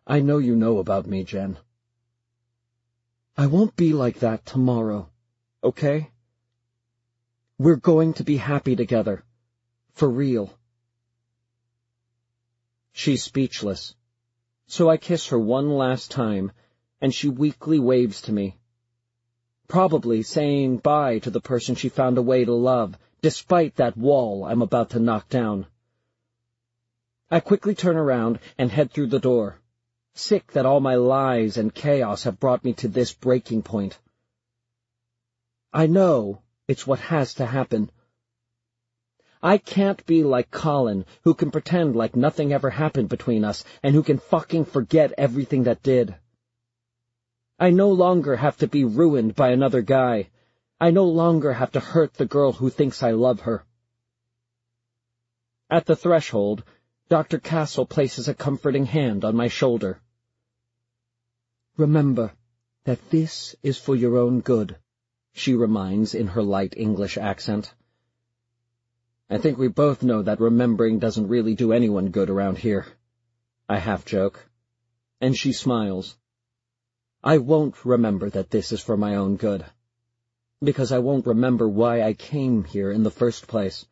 I know you know about me, Jen. I won't be like that tomorrow, okay? We're going to be happy together. For real. She's speechless. So I kiss her one last time, and she weakly waves to me. Probably saying bye to the person she found a way to love, despite that wall I'm about to knock down. I quickly turn around and head through the door, sick that all my lies and chaos have brought me to this breaking point. I know it's what has to happen. I can't be like Colin, who can pretend like nothing ever happened between us, and who can fucking forget everything that did. I no longer have to be ruined by another guy. I no longer have to hurt the girl who thinks I love her. At the threshold, Dr. Castle places a comforting hand on my shoulder. Remember that this is for your own good, she reminds in her light English accent. I think we both know that remembering doesn't really do anyone good around here. I half-joke. And she smiles. I won't remember that this is for my own good, because I won't remember why I came here in the first place.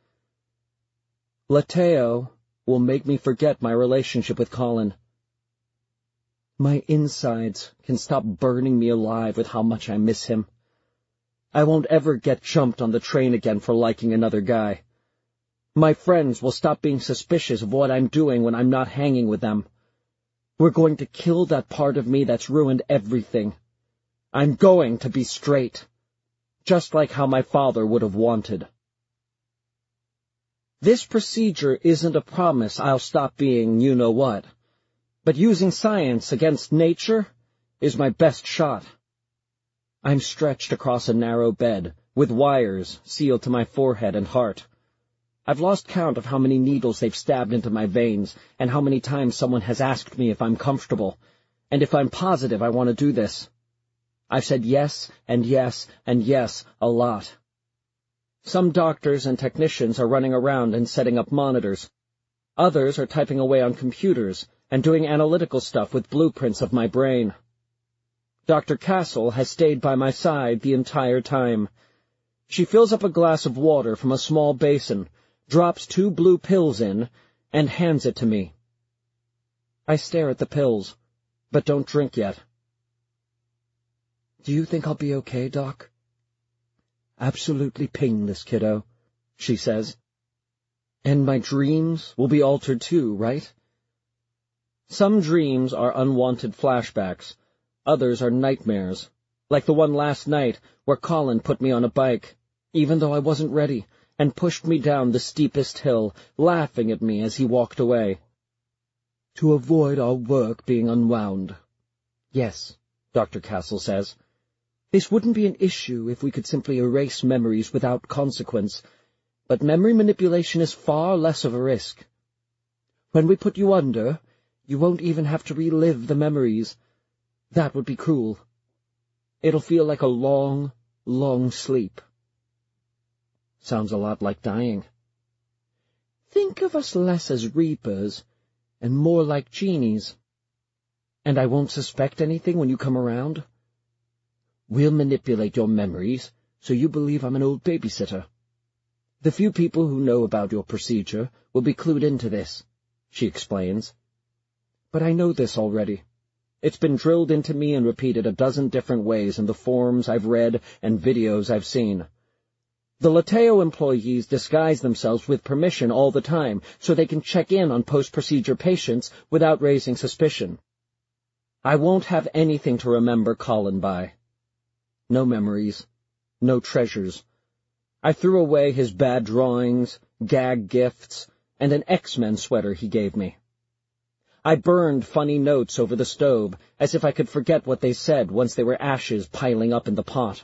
Lateo will make me forget my relationship with Colin. My insides can stop burning me alive with how much I miss him. I won't ever get jumped on the train again for liking another guy. My friends will stop being suspicious of what I'm doing when I'm not hanging with them. We're going to kill that part of me that's ruined everything. I'm going to be straight, just like how my father would have wanted. This procedure isn't a promise I'll stop being you-know-what, but using science against nature is my best shot. I'm stretched across a narrow bed, with wires sealed to my forehead and heart. I've lost count of how many needles they've stabbed into my veins, and how many times someone has asked me if I'm comfortable, and if I'm positive I want to do this. I've said yes, and yes, and yes a lot. Some doctors and technicians are running around and setting up monitors. Others are typing away on computers and doing analytical stuff with blueprints of my brain. Dr. Castle has stayed by my side the entire time. She fills up a glass of water from a small basin, drops 2 blue pills in, and hands it to me. I stare at the pills, but don't drink yet. Do you think I'll be okay, Doc? Absolutely painless, kiddo, she says. And my dreams will be altered too, right? Some dreams are unwanted flashbacks. Others are nightmares, like the one last night where Colin put me on a bike, even though I wasn't ready, and pushed me down the steepest hill, laughing at me as he walked away. To avoid our work being unwound. Yes, Dr. Castle says. This wouldn't be an issue if we could simply erase memories without consequence, but memory manipulation is far less of a risk. When we put you under, you won't even have to relive the memories. That would be cruel. It'll feel like a long, long sleep. Sounds a lot like dying. Think of us less as reapers and more like genies. And I won't suspect anything when you come around? We'll manipulate your memories so you believe I'm an old babysitter. The few people who know about your procedure will be clued into this, she explains. But I know this already. It's been drilled into me and repeated a dozen different ways in the forums I've read and videos I've seen. The Lateo employees disguise themselves with permission all the time so they can check in on post-procedure patients without raising suspicion. I won't have anything to remember Colin by. No memories, no treasures. I threw away his bad drawings, gag gifts, and an X-Men sweater he gave me. I burned funny notes over the stove, as if I could forget what they said once they were ashes piling up in the pot.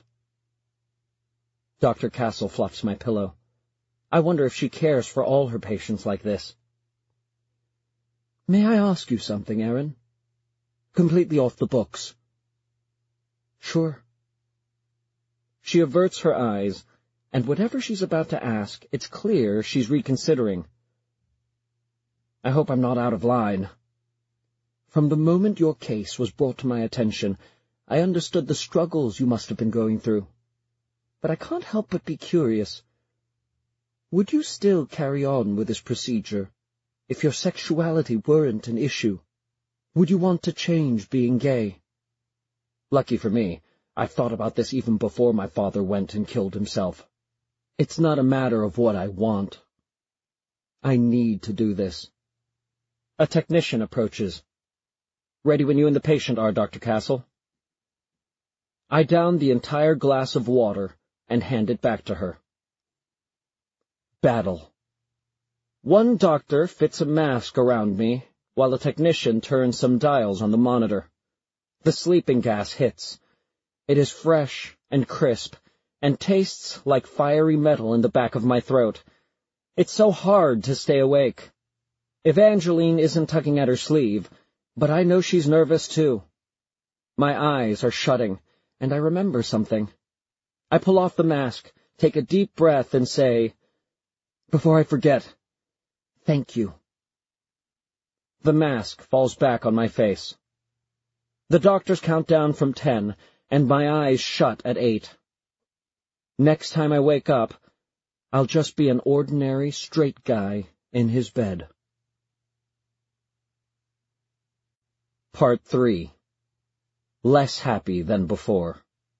Dr. Castle fluffs my pillow. I wonder if she cares for all her patients like this. May I ask you something, Erin? Completely off the books. Sure. She averts her eyes, and whatever she's about to ask, it's clear she's reconsidering. I hope I'm not out of line. From the moment your case was brought to my attention, I understood the struggles you must have been going through. But I can't help but be curious. Would you still carry on with this procedure if your sexuality weren't an issue? Would you want to change being gay? Lucky for me, I've thought about this even before my father went and killed himself. It's not a matter of what I want. I need to do this. A technician approaches. Ready when you and the patient are, Dr. Castle. I down the entire glass of water and hand it back to her. Battle. One doctor fits a mask around me, while a technician turns some dials on the monitor. The sleeping gas hits. It is fresh and crisp, and tastes like fiery metal in the back of my throat. It's so hard to stay awake. Evangeline isn't tugging at her sleeve, but I know she's nervous too. My eyes are shutting, and I remember something. I pull off the mask, take a deep breath, and say, "Before I forget, thank you." The mask falls back on my face. The doctors count down from 10, and my eyes shut at 8. Next time I wake up, I'll just be an ordinary, straight guy in his bed. Part 3. Less happy than before.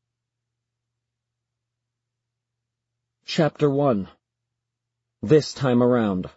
Chapter 1. This time around.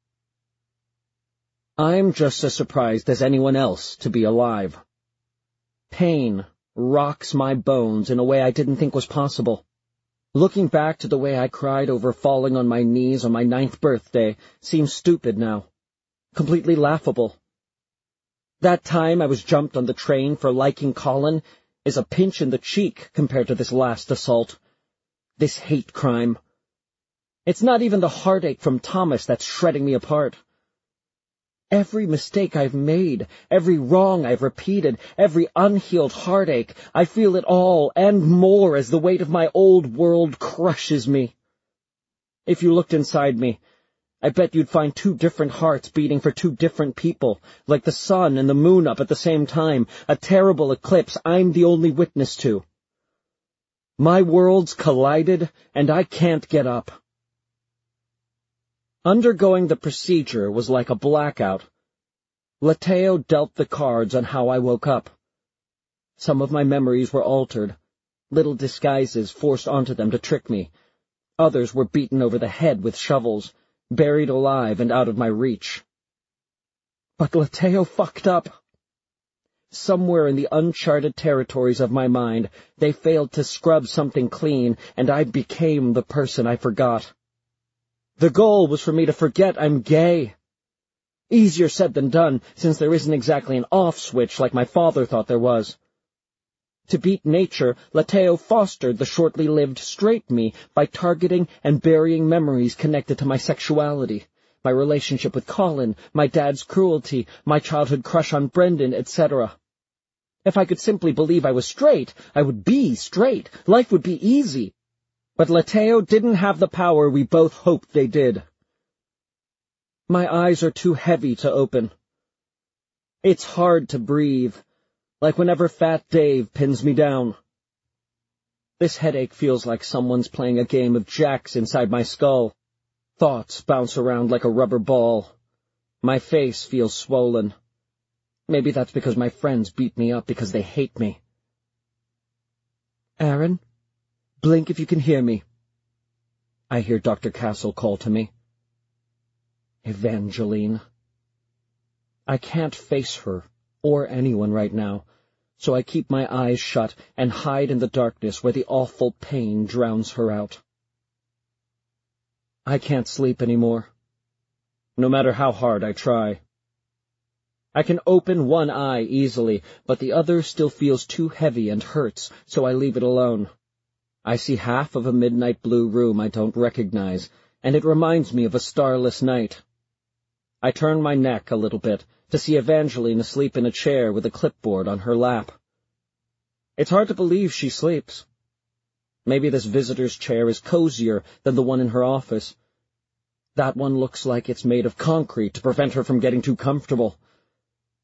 I'm just as surprised as anyone else to be alive. Pain rocks my bones in a way I didn't think was possible. Looking back to the way I cried over falling on my knees on my 9th birthday seems stupid now. Completely laughable. That time I was jumped on the train for liking Colin is a pinch in the cheek compared to this last assault. This hate crime. It's not even the heartache from Thomas that's shredding me apart. Every mistake I've made, every wrong I've repeated, every unhealed heartache, I feel it all and more as the weight of my old world crushes me. If you looked inside me, I bet you'd find 2 different hearts beating for 2 different people, like the sun and the moon up at the same time, a terrible eclipse I'm the only witness to. My worlds collided, and I can't get up. Undergoing the procedure was like a blackout. Lateo dealt the cards on how I woke up. Some of my memories were altered, little disguises forced onto them to trick me. Others were beaten over the head with shovels, buried alive and out of my reach. But Lateo fucked up. Somewhere in the uncharted territories of my mind, they failed to scrub something clean, and I became the person I forgot. The goal was for me to forget I'm gay. Easier said than done, since there isn't exactly an off switch like my father thought there was. To beat nature, Lateo fostered the shortly lived straight me by targeting and burying memories connected to my sexuality, my relationship with Colin, my dad's cruelty, my childhood crush on Brendan, etc. If I could simply believe I was straight, I would be straight. Life would be easy. But Lateo didn't have the power we both hoped they did. My eyes are too heavy to open. It's hard to breathe, like whenever Fat Dave pins me down. This headache feels like someone's playing a game of jacks inside my skull. Thoughts bounce around like a rubber ball. My face feels swollen. Maybe that's because my friends beat me up because they hate me. Aaron? Blink if you can hear me. I hear Dr. Castle call to me. Evangeline. I can't face her, or anyone right now, so I keep my eyes shut and hide in the darkness where the awful pain drowns her out. I can't sleep anymore, no matter how hard I try. I can open one eye easily, but the other still feels too heavy and hurts, so I leave it alone. I see half of a midnight blue room I don't recognize, and it reminds me of a starless night. I turn my neck a little bit to see Evangeline asleep in a chair with a clipboard on her lap. It's hard to believe she sleeps. Maybe this visitor's chair is cozier than the one in her office. That one looks like it's made of concrete to prevent her from getting too comfortable.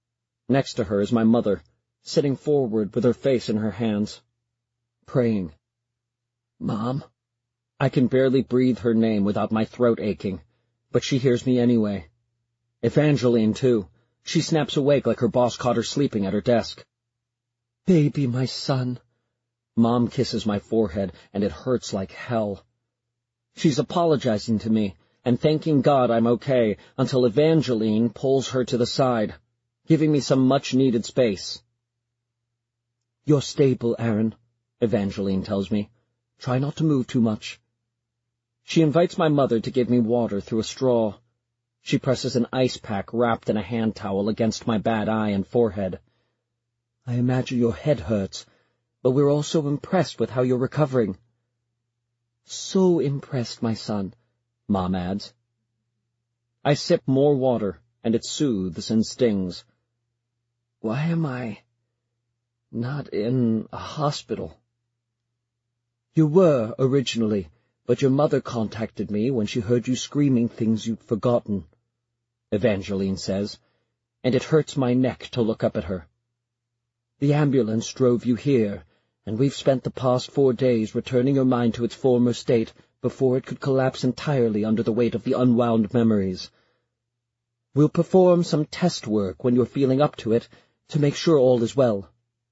Next to her is my mother, sitting forward with her face in her hands, praying. "Mom?" I can barely breathe her name without my throat aching, but she hears me anyway. Evangeline, too. She snaps awake like her boss caught her sleeping at her desk. "Baby, my son." Mom kisses my forehead, and it hurts like hell. She's apologizing to me and thanking God I'm okay until Evangeline pulls her to the side, giving me some much-needed space. "You're stable, Aaron," Evangeline tells me. "Try not to move too much." She invites my mother to give me water through a straw. She presses an ice pack wrapped in a hand towel against my bad eye and forehead. "I imagine your head hurts, but we're all so impressed with how you're recovering." "So impressed, my son," Mom adds. I sip more water, and it soothes and stings. "Why am I not in a hospital?" "You were, originally, but your mother contacted me when she heard you screaming things you'd forgotten," Evangeline says, and it hurts my neck to look up at her. "The ambulance drove you here, and we've spent the past 4 days returning your mind to its former state before it could collapse entirely under the weight of the unwound memories. We'll perform some test work when you're feeling up to it to make sure all is well."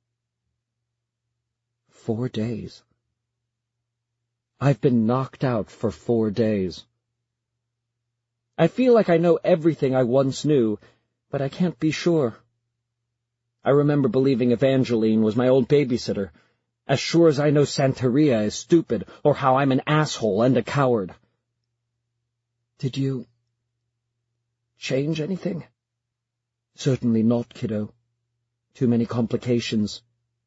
4 days. I've been knocked out for 4 days. I feel like I know everything I once knew, but I can't be sure. I remember believing Evangeline was my old babysitter, as sure as I know Santeria is stupid, or how I'm an asshole and a coward. "Did you change anything?" "Certainly not, kiddo. Too many complications."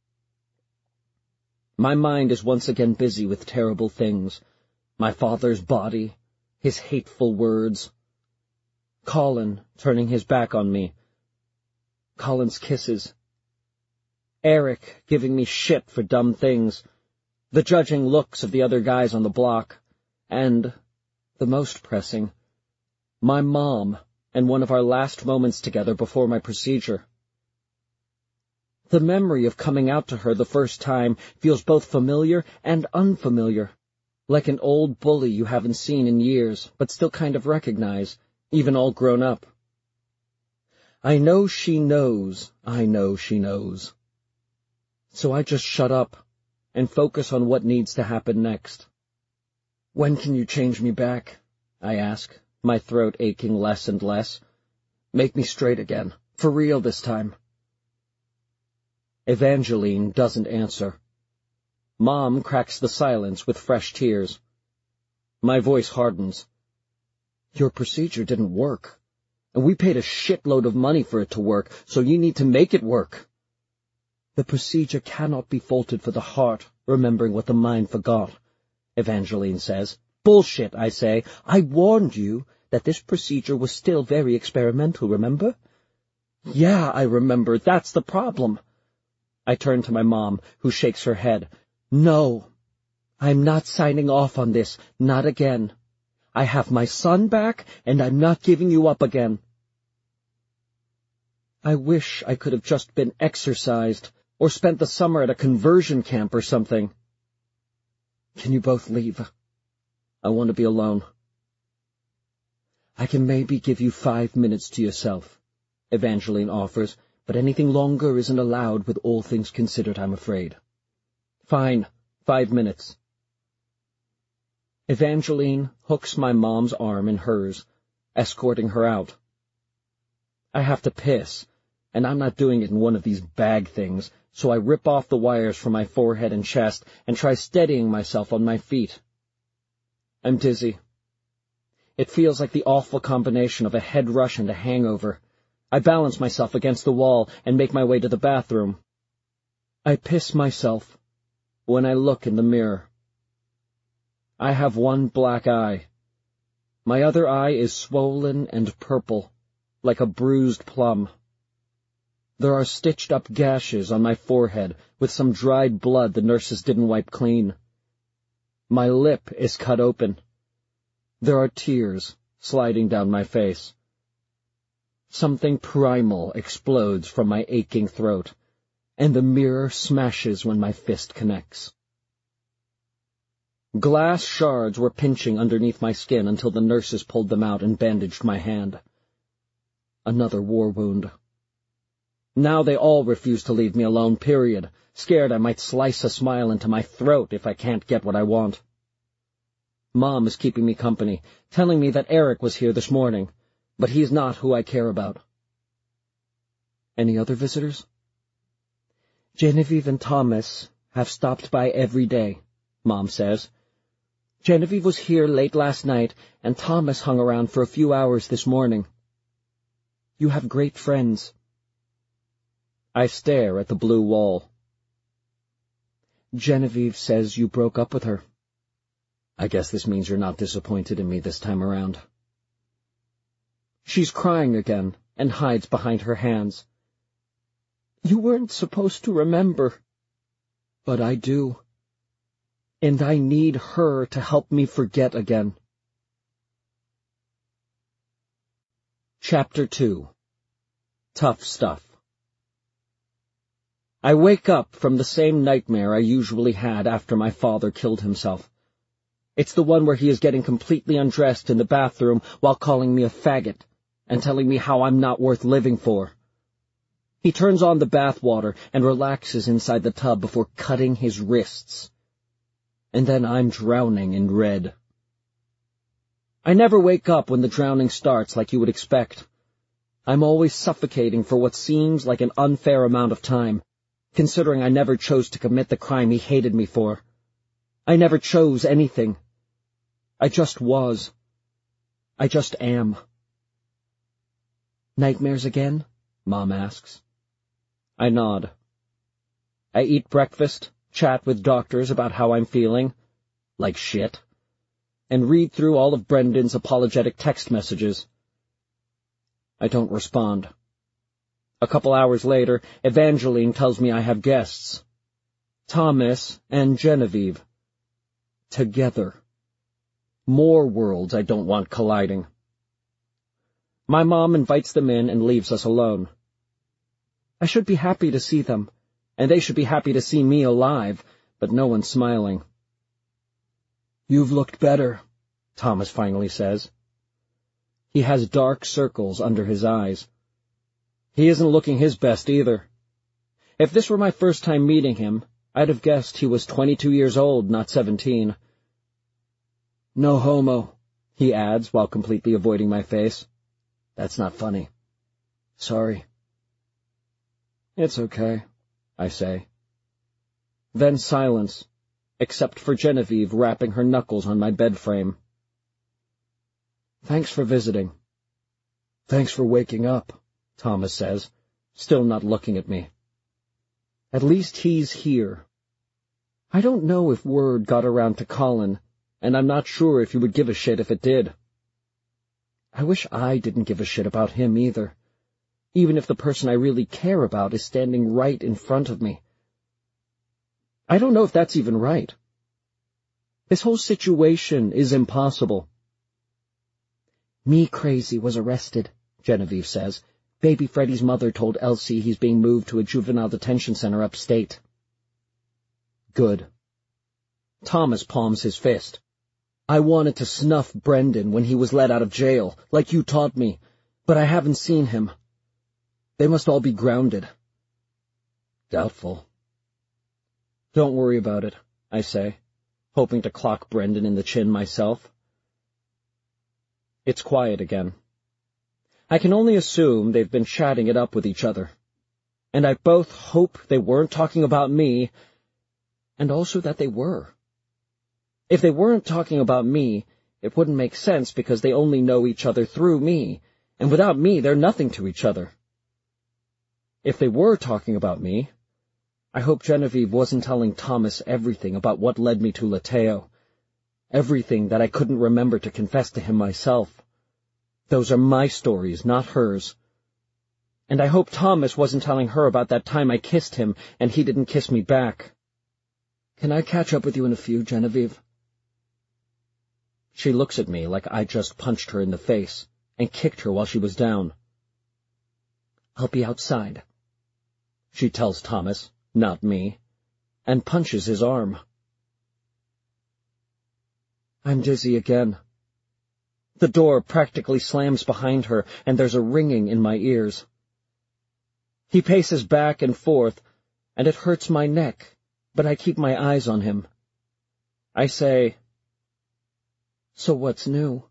My mind is once again busy with terrible things. My father's body, his hateful words. Colin turning his back on me. Colin's kisses. Eric giving me shit for dumb things. The judging looks of the other guys on the block. And, the most pressing, my mom and one of our last moments together before my procedure. The memory of coming out to her the first time feels both familiar and unfamiliar, like an old bully you haven't seen in years, but still kind of recognize, even all grown up. I know she knows I know she knows. So I just shut up and focus on what needs to happen next. "When can you change me back?" I ask, my throat aching less and less. "Make me straight again, for real this time." Evangeline doesn't answer. Mom cracks the silence with fresh tears. My voice hardens. "Your procedure didn't work, and we paid a shitload of money for it to work, so you need to make it work." "The procedure cannot be faulted for the heart, remembering what the mind forgot," Evangeline says. "Bullshit," I say. "I warned you that this procedure was still very experimental, remember?" "Yeah, I remember. That's the problem." I turn to my mom, who shakes her head. "No, I'm not signing off on this, not again. I have my son back, and I'm not giving you up again." I wish I could have just been exercised, or spent the summer at a conversion camp or something. "Can you both leave? I want to be alone." "I can maybe give you 5 minutes to yourself," Evangeline offers, "but anything longer isn't allowed with all things considered, I'm afraid." "Fine, 5 minutes." Evangeline hooks my mom's arm in hers, escorting her out. I have to piss, and I'm not doing it in one of these bag things, so I rip off the wires from my forehead and chest and try steadying myself on my feet. I'm dizzy. It feels like the awful combination of a head rush and a hangover. I balance myself against the wall and make my way to the bathroom. I piss myself when I look in the mirror. I have one black eye. My other eye is swollen and purple, like a bruised plum. There are stitched-up gashes on my forehead with some dried blood the nurses didn't wipe clean. My lip is cut open. There are tears sliding down my face. Something primal explodes from my aching throat, and the mirror smashes when my fist connects. Glass shards were pinching underneath my skin until the nurses pulled them out and bandaged my hand. Another war wound. Now they all refuse to leave me alone, period, scared I might slice a smile into my throat if I can't get what I want. Mom is keeping me company, telling me that Eric was here this morning, but he's not who I care about. Any other visitors? Genevieve and Thomas have stopped by every day, Mom says. Genevieve was here late last night, and Thomas hung around for a few hours this morning. You have great friends. I stare at the blue wall. Genevieve says you broke up with her. I guess this means you're not disappointed in me this time around. She's crying again and hides behind her hands. You weren't supposed to remember. But I do. And I need her to help me forget again. Chapter 2. Tough Stuff. I wake up from the same nightmare I usually had after my father killed himself. It's the one where he is getting completely undressed in the bathroom while calling me a faggot and telling me how I'm not worth living for. He turns on the bathwater and relaxes inside the tub before cutting his wrists. And then I'm drowning in red. I never wake up when the drowning starts like you would expect. I'm always suffocating for what seems like an unfair amount of time, considering I never chose to commit the crime he hated me for. I never chose anything. I just was. I just am. Nightmares again? Mom asks. I nod. I eat breakfast, chat with doctors about how I'm feeling, like shit, and read through all of Brendan's apologetic text messages. I don't respond. A couple hours later, Evangeline tells me I have guests. Thomas and Genevieve. Together. More worlds I don't want colliding. My mom invites them in and leaves us alone. I should be happy to see them, and they should be happy to see me alive, but no one's smiling. You've looked better, Thomas finally says. He has dark circles under his eyes. He isn't looking his best either. If this were my first time meeting him, I'd have guessed he was 22 years old, not 17. No homo, he adds while completely avoiding my face. That's not funny. Sorry. It's okay, I say. Then silence, except for Genevieve rapping her knuckles on my bed frame. Thanks for visiting. Thanks for waking up, Thomas says, still not looking at me. At least he's here. I don't know if word got around to Colin, and I'm not sure if he would give a shit if it did. I wish I didn't give a shit about him either, even if the person I really care about is standing right in front of me. I don't know if that's even right. This whole situation is impossible. Me Crazy was arrested, Genevieve says. Baby Freddy's mother told Elsie he's being moved to a juvenile detention center upstate. Good. Thomas palms his fist. I wanted to snuff Brendan when he was let out of jail, like you taught me, but I haven't seen him. They must all be grounded. Doubtful. Don't worry about it, I say, hoping to clock Brendan in the chin myself. It's quiet again. I can only assume they've been chatting it up with each other, and I both hope they weren't talking about me, and also that they were. If they weren't talking about me, it wouldn't make sense because they only know each other through me, and without me they're nothing to each other. If they were talking about me, I hope Genevieve wasn't telling Thomas everything about what led me to Lateo, everything that I couldn't remember to confess to him myself. Those are my stories, not hers. And I hope Thomas wasn't telling her about that time I kissed him and he didn't kiss me back. Can I catch up with you in a few, Genevieve? She looks at me like I just punched her in the face and kicked her while she was down. I'll be outside, she tells Thomas, not me, and punches his arm. I'm dizzy again. The door practically slams behind her, and there's a ringing in my ears. He paces back and forth, and it hurts my neck, but I keep my eyes on him. I say, "So what's new?"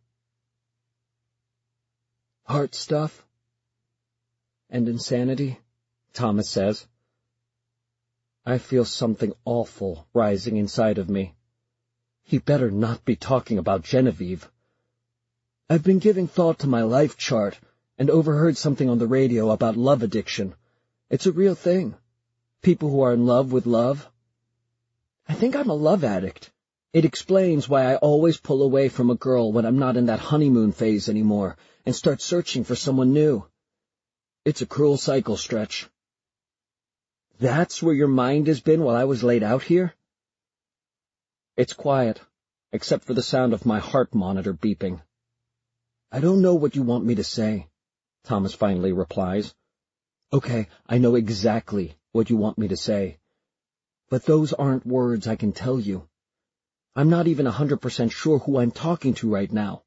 "Heart stuff and insanity," Thomas says. I feel something awful rising inside of me. He better not be talking about Genevieve. I've been giving thought to my life chart and overheard something on the radio about love addiction. It's a real thing. People who are in love with love. I think I'm a love addict. It explains why I always pull away from a girl when I'm not in that honeymoon phase anymore and start searching for someone new. It's a cruel cycle, Stretch. That's where your mind has been while I was laid out here? It's quiet, except for the sound of my heart monitor beeping. I don't know what you want me to say, Thomas finally replies. Okay, I know exactly what you want me to say. But those aren't words I can tell you. I'm not even 100% sure who I'm talking to right now.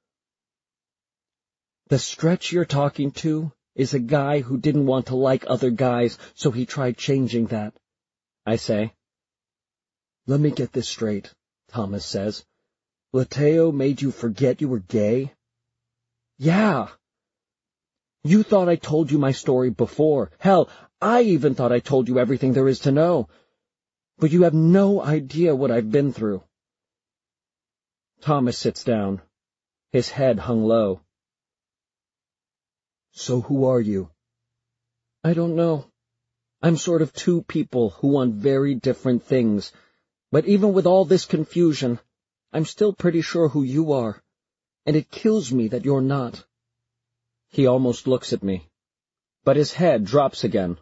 The Stretch you're talking to is a guy who didn't want to like other guys, so he tried changing that, I say. Let me get this straight, Thomas says. Lateo made you forget you were gay? Yeah. You thought I told you my story before. Hell, I even thought I told you everything there is to know. But you have no idea what I've been through. Thomas sits down, his head hung low. So who are you? I don't know. I'm sort of two people who want very different things, but even with all this confusion, I'm still pretty sure who you are, and it kills me that you're not. He almost looks at me, but his head drops again.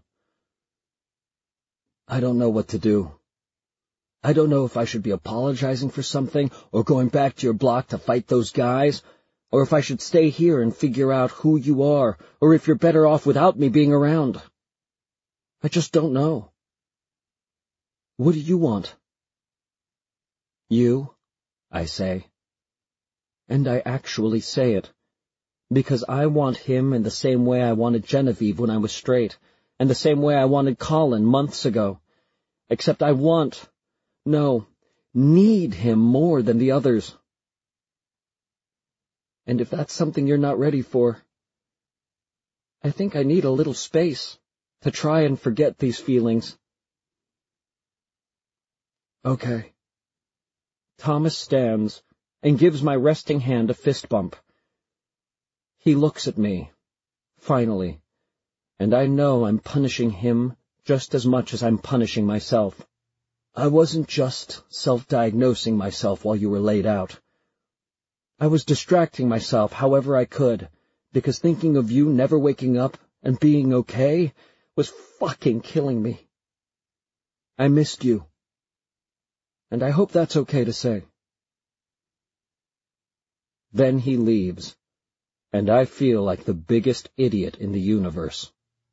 I don't know what to do. I don't know if I should be apologizing for something, or going back to your block to fight those guys, or if I should stay here and figure out who you are, or if you're better off without me being around. I just don't know. What do you want? You, I say. And I actually say it, because I want him in the same way I wanted Genevieve when I was straight, and the same way I wanted Colin months ago. Except I need him more than the others. And if that's something you're not ready for, I think I need a little space to try and forget these feelings. Okay. Thomas stands and gives my resting hand a fist bump. He looks at me, finally, and I know I'm punishing him just as much as I'm punishing myself. I wasn't just self-diagnosing myself while you were laid out. I was distracting myself however I could, because thinking of you never waking up and being okay was fucking killing me. I missed you. And I hope that's okay to say. Then he leaves, and I feel like the biggest idiot in the universe.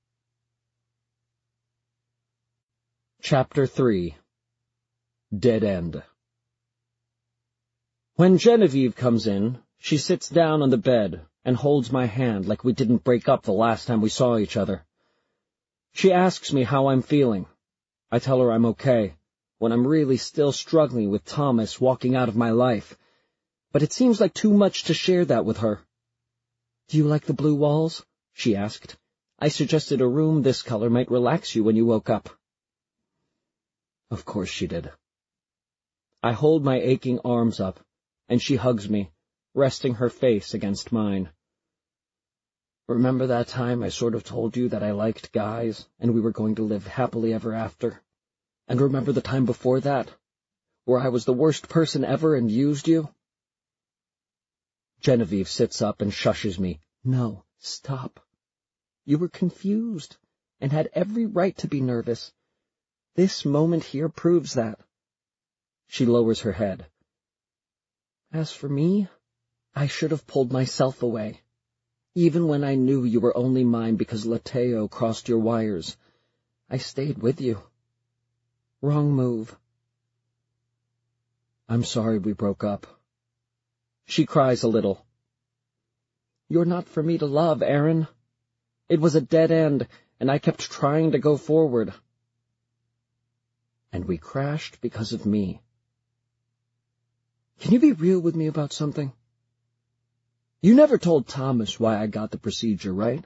Chapter 3. Dead End. When Genevieve comes in, she sits down on the bed and holds my hand like we didn't break up the last time we saw each other. She asks me how I'm feeling. I tell her I'm okay, when I'm really still struggling with Thomas walking out of my life. But it seems like too much to share that with her. Do you like the blue walls? She asked. I suggested a room this color might relax you when you woke up. Of course she did. I hold my aching arms up, and she hugs me, resting her face against mine. Remember that time I sort of told you that I liked guys, and we were going to live happily ever after? And remember the time before that, where I was the worst person ever and used you? Genevieve sits up and shushes me. No, stop. You were confused, and had every right to be nervous. This moment here proves that. She lowers her head. As for me, I should have pulled myself away. Even when I knew you were only mine because Lateo crossed your wires, I stayed with you. Wrong move. I'm sorry we broke up. She cries a little. You're not for me to love, Aaron. It was a dead end, and I kept trying to go forward. And we crashed because of me. Can you be real with me about something? You never told Thomas why I got the procedure, right?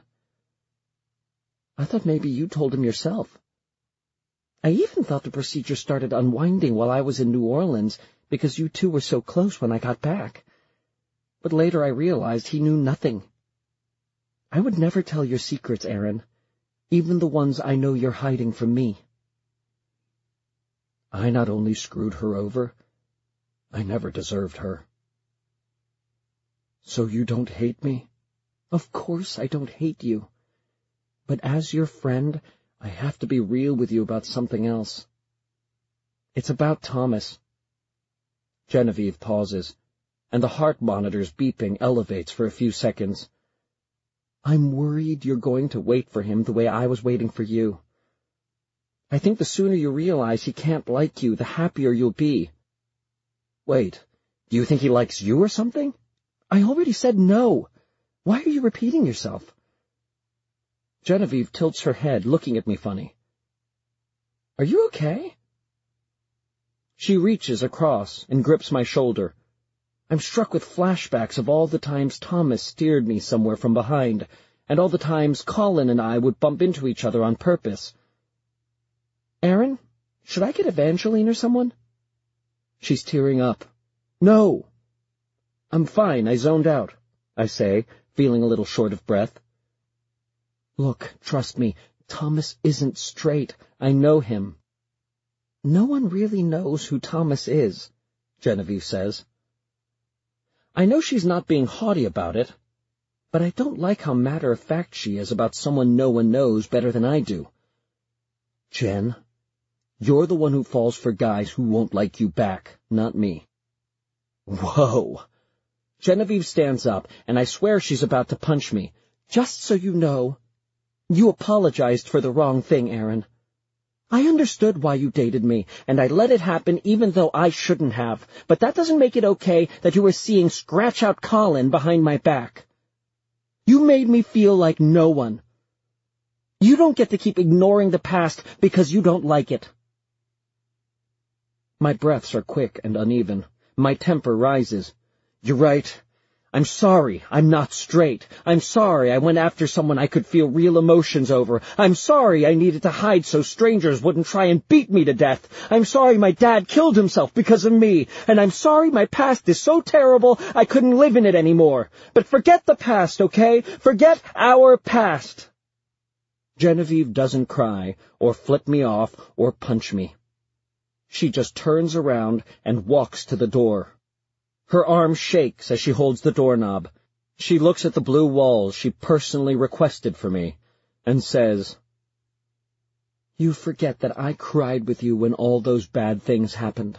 I thought maybe you told him yourself. I even thought the procedure started unwinding while I was in New Orleans because you two were so close when I got back. But later I realized he knew nothing. I would never tell your secrets, Aaron, even the ones I know you're hiding from me. I not only screwed her over, I never deserved her. So you don't hate me? Of course I don't hate you. But as your friend, I have to be real with you about something else. It's about Thomas. Genevieve pauses, and the heart monitor's beeping elevates for a few seconds. I'm worried you're going to wait for him the way I was waiting for you. I think the sooner you realize he can't like you, the happier you'll be. Wait, do you think he likes you or something? I already said no. Why are you repeating yourself? Genevieve tilts her head, looking at me funny. Are you okay? She reaches across and grips my shoulder. I'm struck with flashbacks of all the times Thomas steered me somewhere from behind, and all the times Colin and I would bump into each other on purpose. Aaron, should I get Evangeline or someone? She's tearing up. No. I'm fine, I zoned out, I say, feeling a little short of breath. Look, trust me, Thomas isn't straight. I know him. No one really knows who Thomas is, Genevieve says. I know she's not being haughty about it, but I don't like how matter-of-fact she is about someone no one knows better than I do. Jen, you're the one who falls for guys who won't like you back, not me. Whoa! Genevieve stands up, and I swear she's about to punch me. Just so you know, you apologized for the wrong thing, Aaron. I understood why you dated me, and I let it happen even though I shouldn't have, but that doesn't make it okay that you were seeing Scratch-Out Colin behind my back. You made me feel like no one. You don't get to keep ignoring the past because you don't like it. My breaths are quick and uneven. My temper rises. You're right. I'm sorry I'm not straight. I'm sorry I went after someone I could feel real emotions over. I'm sorry I needed to hide so strangers wouldn't try and beat me to death. I'm sorry my dad killed himself because of me. And I'm sorry my past is so terrible I couldn't live in it anymore. But forget the past, okay? Forget our past. Genevieve doesn't cry, or flip me off, or punch me. She just turns around and walks to the door. Her arm shakes as she holds the doorknob. She looks at the blue walls she personally requested for me, and says, You forget that I cried with you when all those bad things happened.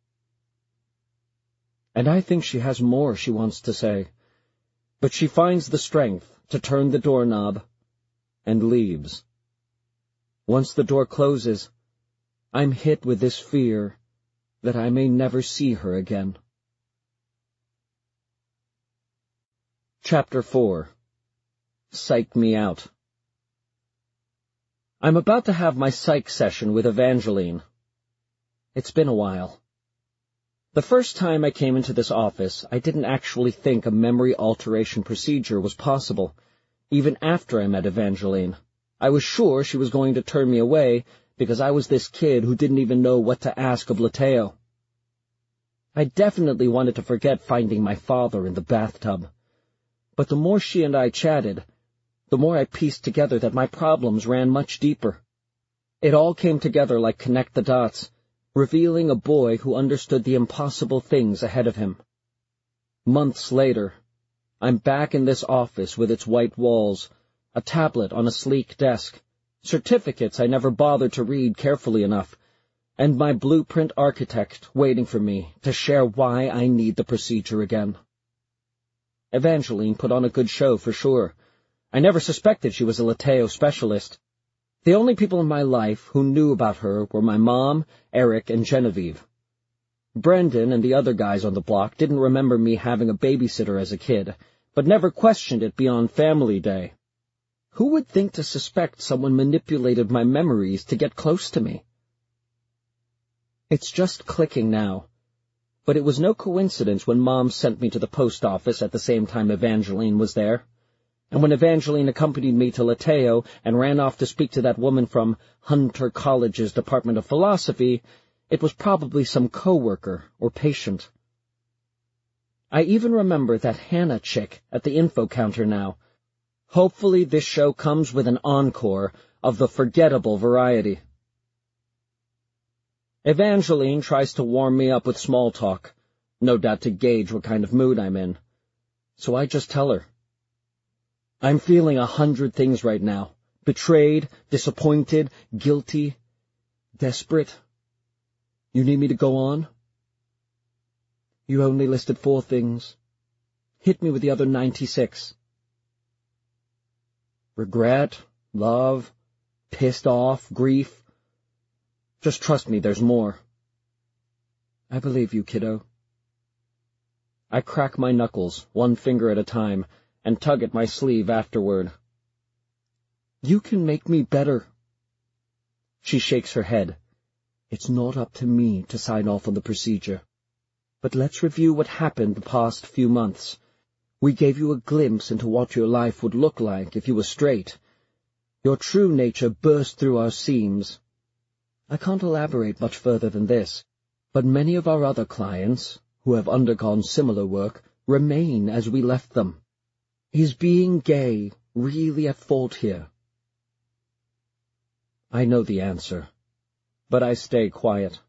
And I think she has more she wants to say, but she finds the strength to turn the doorknob and leaves. Once the door closes, I'm hit with this fear that I may never see her again. Chapter 4. Psych Me Out. I'm about to have my psych session with Evangeline. It's been a while. The first time I came into this office, I didn't actually think a memory alteration procedure was possible, even after I met Evangeline. I was sure she was going to turn me away because I was this kid who didn't even know what to ask of Lateo. I definitely wanted to forget finding my father in the bathtub. But the more she and I chatted, the more I pieced together that my problems ran much deeper. It all came together like connect the dots, revealing a boy who understood the impossible things ahead of him. Months later, I'm back in this office with its white walls, a tablet on a sleek desk, certificates I never bothered to read carefully enough, and my blueprint architect waiting for me to share why I need the procedure again. Evangeline put on a good show for sure. I never suspected she was a Lateo specialist. The only people in my life who knew about her were my mom, Eric, and Genevieve. Brendan and the other guys on the block didn't remember me having a babysitter as a kid, but never questioned it beyond Family Day. Who would think to suspect someone manipulated my memories to get close to me? It's just clicking now. But it was no coincidence when Mom sent me to the post office at the same time Evangeline was there. And when Evangeline accompanied me to Lateo and ran off to speak to that woman from Hunter College's Department of Philosophy, it was probably some coworker or patient. I even remember that Hannah chick at the info counter now. Hopefully this show comes with an encore of the forgettable variety. Evangeline tries to warm me up with small talk, no doubt to gauge what kind of mood I'm in. So I just tell her. I'm feeling 100 things right now. Betrayed, disappointed, guilty, desperate. You need me to go on? You only listed 4 things. Hit me with the other 96. Regret, love, pissed off, grief. Just trust me, there's more. I believe you, kiddo. I crack my knuckles, one finger at a time, and tug at my sleeve afterward. You can make me better. She shakes her head. It's not up to me to sign off on the procedure. But let's review what happened the past few months. We gave you a glimpse into what your life would look like if you were straight. Your true nature burst through our seams. I can't elaborate much further than this, but many of our other clients, who have undergone similar work, remain as we left them. Is being gay really at fault here? I know the answer, but I stay quiet.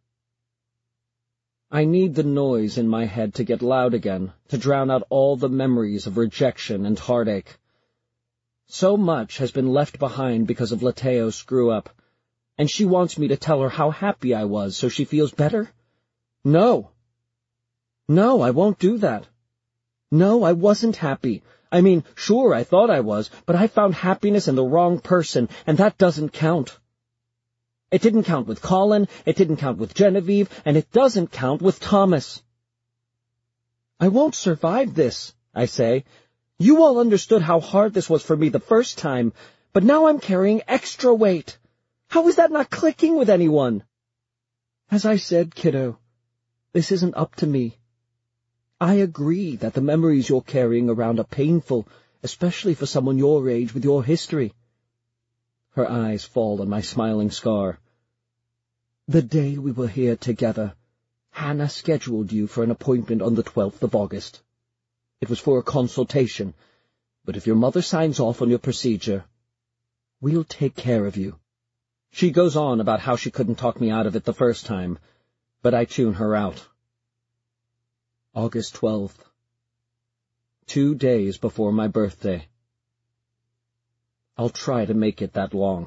I need the noise in my head to get loud again, to drown out all the memories of rejection and heartache. So much has been left behind because of Lateo's screw-up, and she wants me to tell her how happy I was so she feels better? No. No, I won't do that. No, I wasn't happy. I mean, sure, I thought I was, but I found happiness in the wrong person, and that doesn't count. It didn't count with Colin, it didn't count with Genevieve, and it doesn't count with Thomas. I won't survive this, I say. You all understood how hard this was for me the first time, but now I'm carrying extra weight. How is that not clicking with anyone? As I said, kiddo, this isn't up to me. I agree that the memories you're carrying around are painful, especially for someone your age with your history. Her eyes fall on my smiling scar. The day we were here together, Hannah scheduled you for an appointment on the 12th of August. It was for a consultation, but if your mother signs off on your procedure, we'll take care of you. She goes on about how she couldn't talk me out of it the first time, but I tune her out. August 12th. 2 days before my birthday. I'll try to make it that long.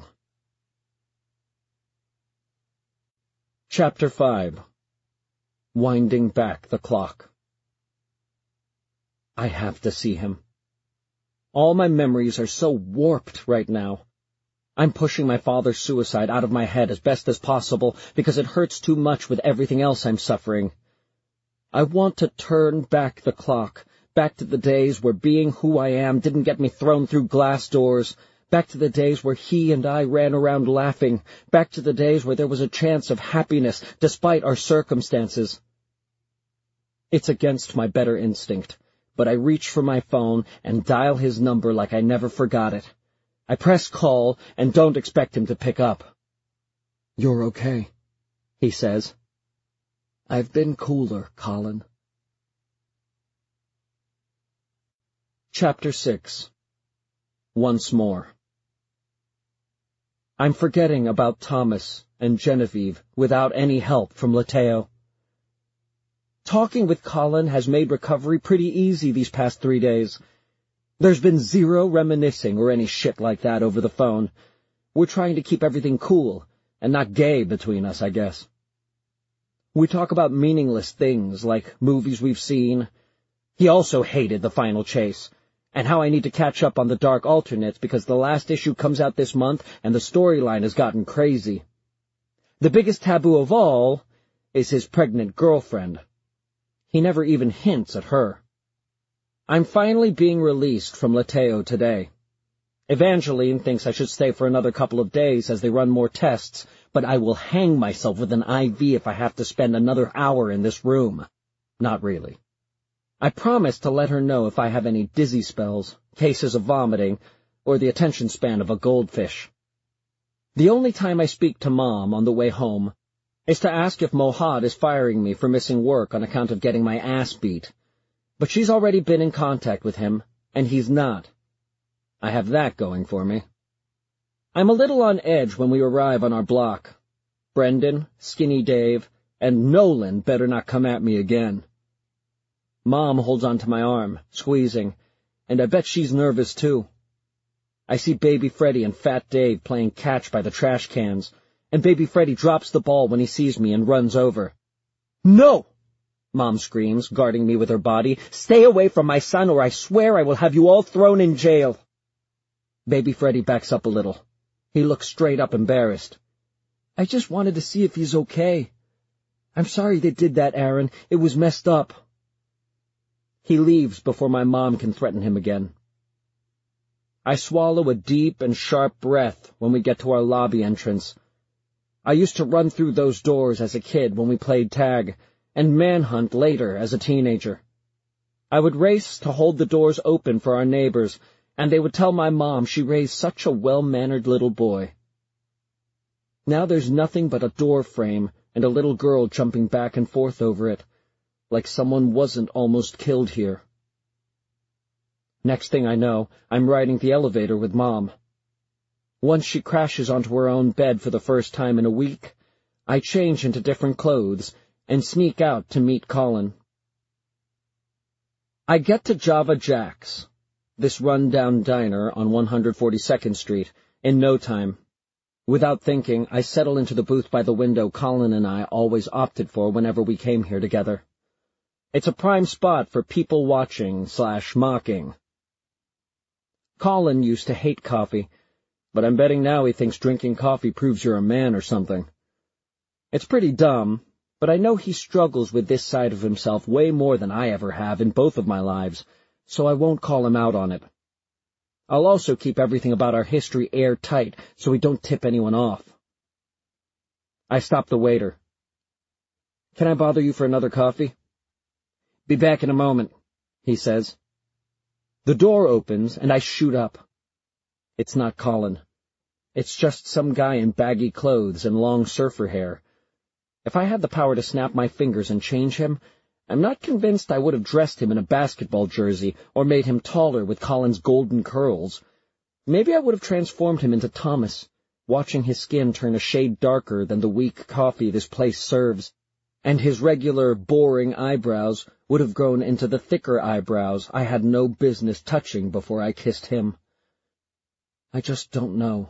Chapter 5. Winding back the clock. I have to see him. All my memories are so warped right now. I'm pushing my father's suicide out of my head as best as possible because it hurts too much with everything else I'm suffering. I want to turn back the clock, back to the days where being who I am didn't get me thrown through glass doors, back to the days where he and I ran around laughing, back to the days where there was a chance of happiness despite our circumstances. It's against my better instinct, but I reach for my phone and dial his number like I never forgot it. I press call and don't expect him to pick up. You're okay, he says. I've been cooler, Colin. Chapter 6. Once more. I'm forgetting about Thomas and Genevieve without any help from Lateo. Talking with Colin has made recovery pretty easy these past 3 days. There's been zero reminiscing or any shit like that over the phone. We're trying to keep everything cool and not gay between us, I guess. We talk about meaningless things like movies we've seen, He also hated the final chase, and how I need to catch up on the Dark Alternates because the last issue comes out this month and the storyline has gotten crazy. The biggest taboo of all is his pregnant girlfriend. He never even hints at her. I'm finally being released from Lateo today. Evangeline thinks I should stay for another couple of days as they run more tests, but I will hang myself with an IV if I have to spend another hour in this room. Not really. I promise to let her know if I have any dizzy spells, cases of vomiting, or the attention span of a goldfish. The only time I speak to Mom on the way home is to ask if Mohad is firing me for missing work on account of getting my ass beat. But she's already been in contact with him, and he's not. I have that going for me. I'm a little on edge when we arrive on our block. Brendan, Skinny Dave, and Nolan better not come at me again. Mom holds onto my arm, squeezing, and I bet she's nervous too. I see Baby Freddy and Fat Dave playing catch by the trash cans, and Baby Freddy drops the ball when he sees me and runs over. "No!" Mom screams, guarding me with her body. "Stay away from my son, or I swear I will have you all thrown in jail." Baby Freddy backs up a little. He looks straight up embarrassed. "I just wanted to see if he's okay. I'm sorry they did that, Aaron. It was messed up." He leaves before my mom can threaten him again. I swallow a deep and sharp breath when we get to our lobby entrance. I used to run through those doors as a kid when we played tag, and manhunt later as a teenager. I would race to hold the doors open for our neighbors, and they would tell my mom she raised such a well-mannered little boy. Now there's nothing but a door frame and a little girl jumping back and forth over it, like someone wasn't almost killed here. Next thing I know, I'm riding the elevator with Mom. Once she crashes onto her own bed for the first time in a week, I change into different clothes and sneak out to meet Colin. I get to Java Jack's, this run-down diner on 142nd Street, in no time. Without thinking, I settle into the booth by the window Colin and I always opted for whenever we came here together. It's a prime spot for people watching/mocking. Colin used to hate coffee, but I'm betting now he thinks drinking coffee proves you're a man or something. It's pretty dumb, but I know he struggles with this side of himself way more than I ever have in both of my lives, so I won't call him out on it. I'll also keep everything about our history airtight so we don't tip anyone off. I stop the waiter. "Can I bother you for another coffee?" "Be back in a moment," he says. The door opens and I shoot up. It's not Colin. It's just some guy in baggy clothes and long surfer hair. If I had the power to snap my fingers and change him, I'm not convinced I would have dressed him in a basketball jersey or made him taller with Colin's golden curls. Maybe I would have transformed him into Thomas, watching his skin turn a shade darker than the weak coffee this place serves, and his regular, boring eyebrows would have grown into the thicker eyebrows I had no business touching before I kissed him. I just don't know.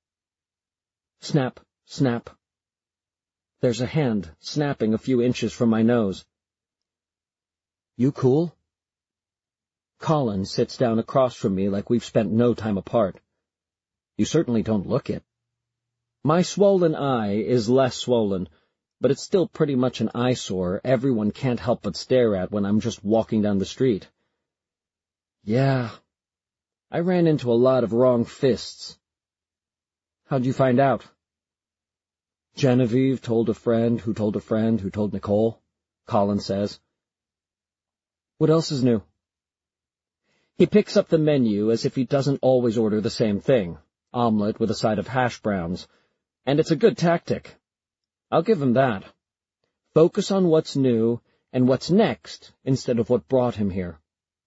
Snap, snap. There's a hand snapping a few inches from my nose. "You cool?" Colin sits down across from me like we've spent no time apart. "You certainly don't look it." My swollen eye is less swollen, but it's still pretty much an eyesore everyone can't help but stare at when I'm just walking down the street. "Yeah, I ran into a lot of wrong fists." "How'd you find out?" "Genevieve told a friend who told a friend who told Nicole," Colin says. "What else is new?" He picks up the menu as if he doesn't always order the same thing, omelet with a side of hash browns, and it's a good tactic. I'll give him that. Focus on what's new and what's next instead of what brought him here.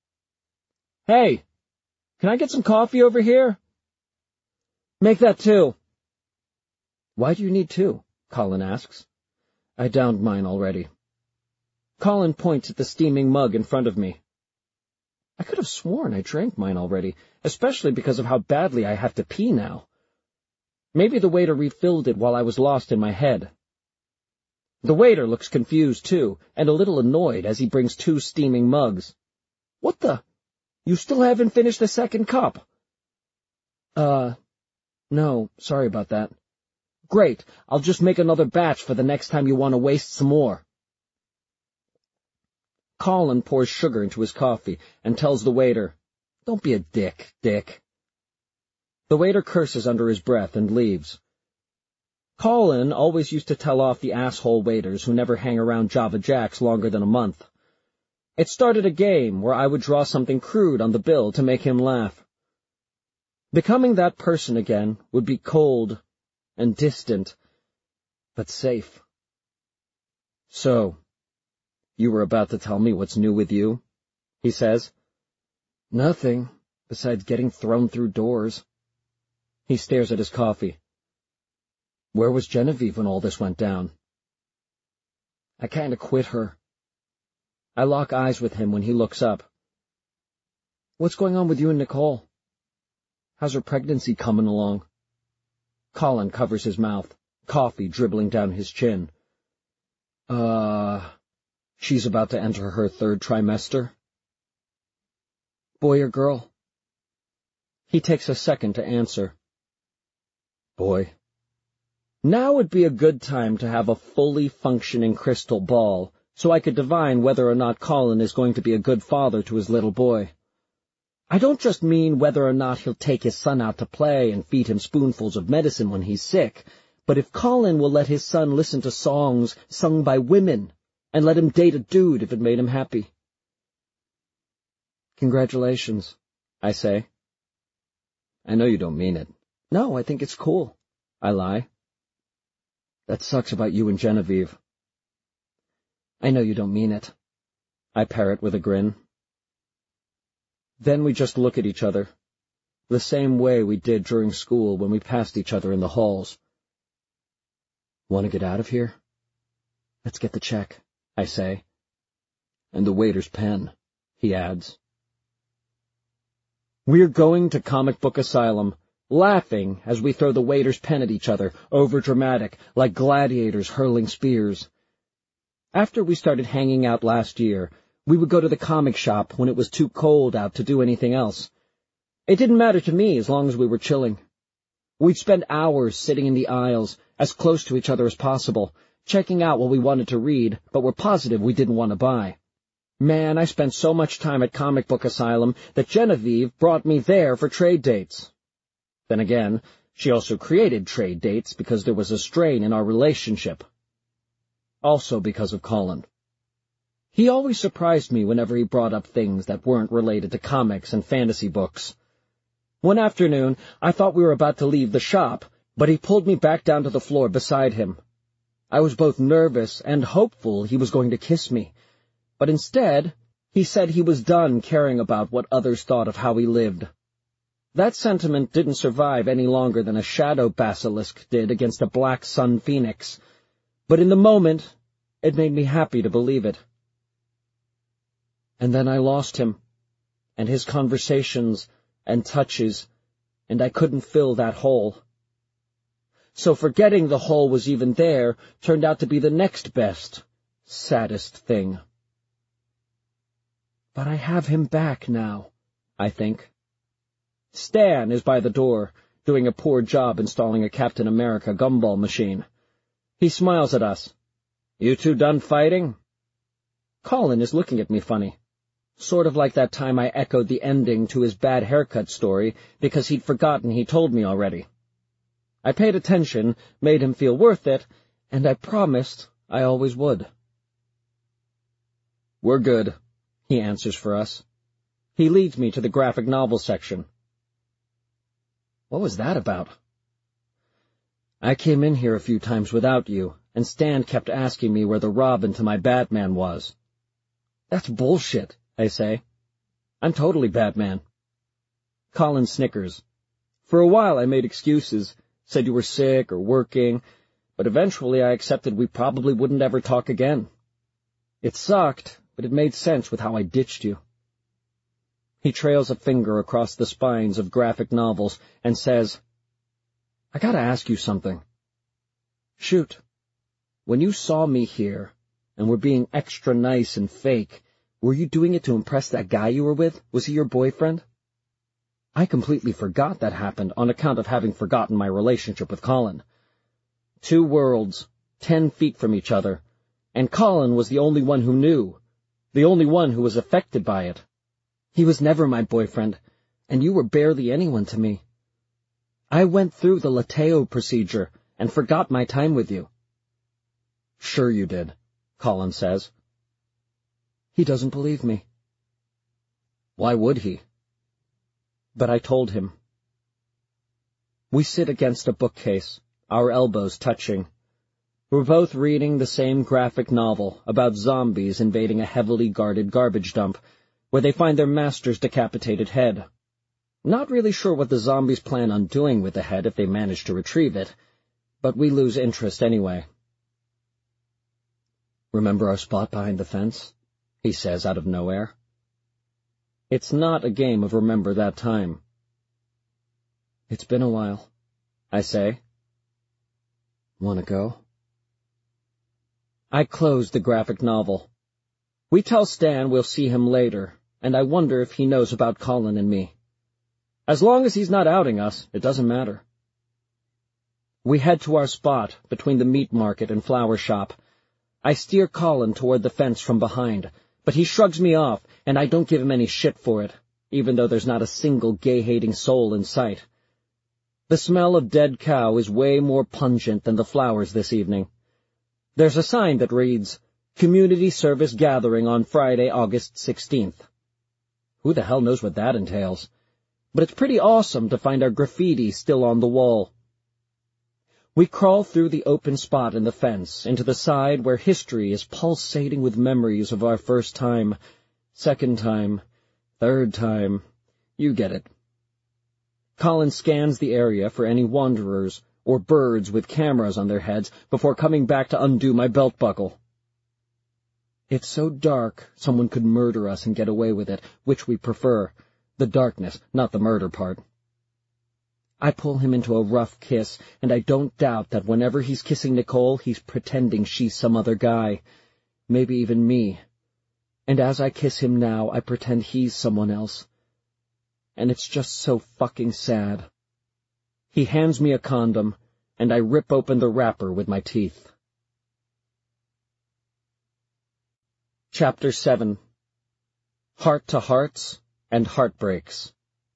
"Hey, can I get some coffee over here?" "Make that 2. "Why do you need 2? Colin asks. I downed mine already. Colin points at the steaming mug in front of me. I could have sworn I drank mine already, especially because of how badly I have to pee now. Maybe the waiter refilled it while I was lost in my head. The waiter looks confused, too, and a little annoyed as he brings 2 steaming mugs. What the? You still haven't finished the second cup? No, sorry about that. Great, I'll just make another batch for the next time you want to waste some more. Colin pours sugar into his coffee and tells the waiter, "Don't be a dick, Dick." The waiter curses under his breath and leaves. Colin always used to tell off the asshole waiters who never hang around Java Jack's longer than a month. It started a game where I would draw something crude on the bill to make him laugh. Becoming that person again would be cold and distant, but safe. "So, you were about to tell me what's new with you?" he says. "Nothing, besides getting thrown through doors." He stares at his coffee. "Where was Genevieve when all this went down?" "I kinda quit her." I lock eyes with him when he looks up. "What's going on with you and Nicole? How's her pregnancy coming along?" Colin covers his mouth, coffee dribbling down his chin. She's about to enter her third trimester." "Boy or girl?" He takes a second to answer. "Boy." Now would be a good time to have a fully functioning crystal ball, so I could divine whether or not Colin is going to be a good father to his little boy. I don't just mean whether or not he'll take his son out to play and feed him spoonfuls of medicine when he's sick, but if Colin will let his son listen to songs sung by women, and let him date a dude if it made him happy. "Congratulations," I say. "I know you don't mean it." "No, I think it's cool," I lie. "That sucks about you and Genevieve." "I know you don't mean it," I parrot with a grin. Then we just look at each other, the same way we did during school when we passed each other in the halls. "Want to get out of here?" "Let's get the check," I say. "And the waiter's pen," he adds. We're going to Comic Book Asylum, laughing as we throw the waiter's pen at each other, overdramatic, like gladiators hurling spears. After we started hanging out last year, we would go to the comic shop when it was too cold out to do anything else. It didn't matter to me as long as we were chilling. We'd spend hours sitting in the aisles, as close to each other as possible, checking out what we wanted to read, but were positive we didn't want to buy. Man, I spent so much time at Comic Book Asylum that Genevieve brought me there for trade dates. Then again, she also created trade dates because there was a strain in our relationship. Also because of Colin. He always surprised me whenever he brought up things that weren't related to comics and fantasy books. One afternoon, I thought we were about to leave the shop, but he pulled me back down to the floor beside him. I was both nervous and hopeful he was going to kiss me, but instead, he said he was done caring about what others thought of how he lived. That sentiment didn't survive any longer than a shadow basilisk did against a black sun phoenix, but in the moment, it made me happy to believe it. And then I lost him, and his conversations and touches, and I couldn't fill that hole. So forgetting the hole was even there turned out to be the next best, saddest thing. But I have him back now, I think. Stan is by the door, doing a poor job installing a Captain America gumball machine. He smiles at us. "You two done fighting?" Colin is looking at me funny. Sort of like that time I echoed the ending to his bad haircut story because he'd forgotten he told me already. I paid attention, made him feel worth it, and I promised I always would. "We're good," he answers for us. He leads me to the graphic novel section. "What was that about?" "I came in here a few times without you, and Stan kept asking me where the Robin to my Batman was." "That's bullshit," I say. "I'm totally Batman." Colin snickers. "For a while I made excuses, said you were sick or working, but eventually I accepted we probably wouldn't ever talk again. It sucked, but it made sense with how I ditched you." He trails a finger across the spines of graphic novels and says, "I gotta ask you something." "Shoot." "When you saw me here, and were being extra nice and fake, Were you doing it to impress that guy you were with? Was he your boyfriend? I completely forgot that happened on account of having forgotten my relationship with Colin. 2 worlds, 10 feet from each other, and Colin was the only one who knew, the only one who was affected by it. He was never my boyfriend, and you were barely anyone to me. I went through the Lateo procedure and forgot my time with you. Sure you did, Colin says. He doesn't believe me. Why would he? But I told him. We sit against a bookcase, our elbows touching. We're both reading the same graphic novel about zombies invading a heavily guarded garbage dump, where they find their master's decapitated head. Not really sure what the zombies plan on doing with the head if they manage to retrieve it, but we lose interest anyway. Remember our spot behind the fence? He says out of nowhere. It's not a game of remember that time. It's been a while, I say. Wanna go? I close the graphic novel. We tell Stan we'll see him later, and I wonder if he knows about Colin and me. As long as he's not outing us, it doesn't matter. We head to our spot between the meat market and flower shop. I steer Colin toward the fence from behind, but he shrugs me off, and I don't give him any shit for it, even though there's not a single gay-hating soul in sight. The smell of dead cow is way more pungent than the flowers this evening. There's a sign that reads, Community Service Gathering on Friday, August 16th. Who the hell knows what that entails? But it's pretty awesome to find our graffiti still on the wall. We crawl through the open spot in the fence into the side where history is pulsating with memories of our first time, second time, third time. You get it. Colin scans the area for any wanderers or birds with cameras on their heads before coming back to undo my belt buckle. It's so dark someone could murder us and get away with it, which we prefer. The darkness, not the murder part. I pull him into a rough kiss, and I don't doubt that whenever he's kissing Nicole, he's pretending she's some other guy, maybe even me. And as I kiss him now, I pretend he's someone else. And it's just so fucking sad. He hands me a condom, and I rip open the wrapper with my teeth. Chapter 7. Heart-to-hearts and heartbreaks.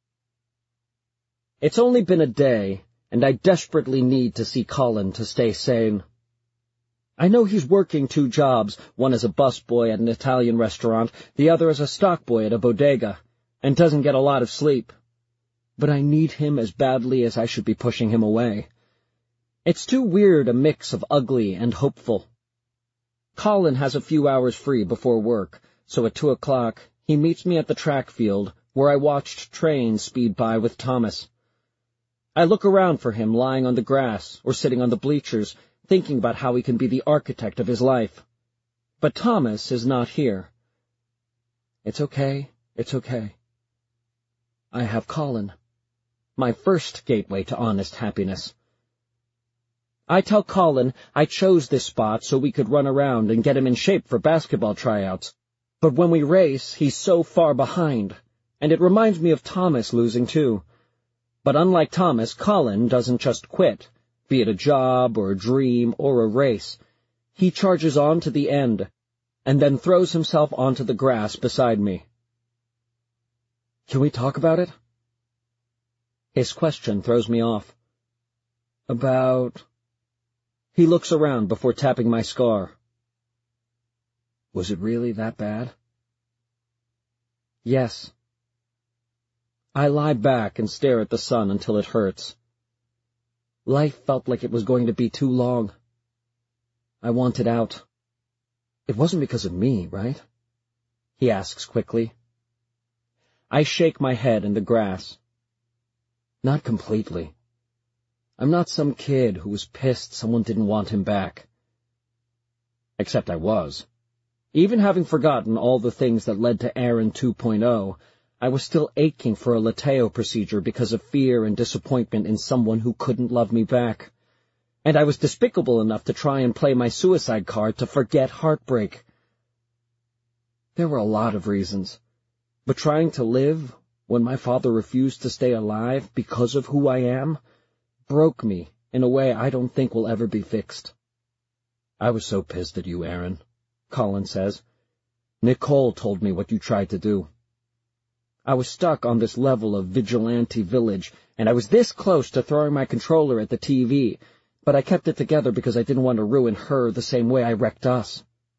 It's only been a day, and I desperately need to see Colin to stay sane. I know he's working 2 jobs, one as a busboy at an Italian restaurant, the other as a stockboy at a bodega, and doesn't get a lot of sleep. But I need him as badly as I should be pushing him away. It's too weird a mix of ugly and hopeful. Colin has a few hours free before work, so at 2 o'clock he meets me at the track field, where I watched trains speed by with Thomas. I look around for him lying on the grass or sitting on the bleachers, thinking about how he can be the architect of his life. But Thomas is not here. It's okay, it's okay. I have Colin, my first gateway to honest happiness. I tell Colin I chose this spot so we could run around and get him in shape for basketball tryouts. But when we race, he's so far behind, and it reminds me of Thomas losing too. But unlike Thomas, Colin doesn't just quit, be it a job or a dream or a race. He charges on to the end, and then throws himself onto the grass beside me. Can we talk about it? His question throws me off. About... He looks around before tapping my scar. Was it really that bad? Yes. I lie back and stare at the sun until it hurts. Life felt like it was going to be too long. I wanted out. It wasn't because of me, right? He asks quickly. I shake my head in the grass. Not completely. I'm not some kid who was pissed someone didn't want him back. Except I was. Even having forgotten all the things that led to Aaron 2.0, I was still aching for a Lateo procedure because of fear and disappointment in someone who couldn't love me back. And I was despicable enough to try and play my suicide card to forget heartbreak. There were a lot of reasons, but trying to live when my father refused to stay alive because of who I am broke me in a way I don't think will ever be fixed. I was so pissed at you, Aaron, Colin says. Nicole told me what you tried to do. I was stuck on this level of vigilante village, and I was this close to throwing my controller at the TV, but I kept it together because I didn't want to ruin her the same way I wrecked us.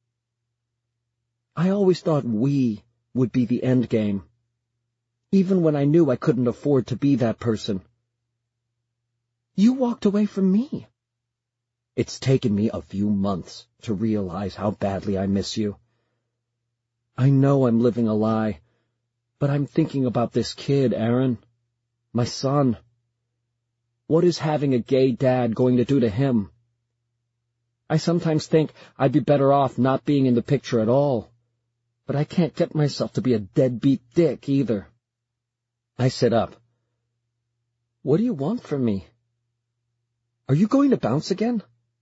I always thought we would be the end game, even when I knew I couldn't afford to be that person. You walked away from me. It's taken me a few months to realize how badly I miss you. I know I'm living a lie, but I'm thinking about this kid, Aaron. My son. What is having a gay dad going to do to him? I sometimes think I'd be better off not being in the picture at all, but I can't get myself to be a deadbeat dick either. I sit up. What do you want from me? Are you going to bounce again?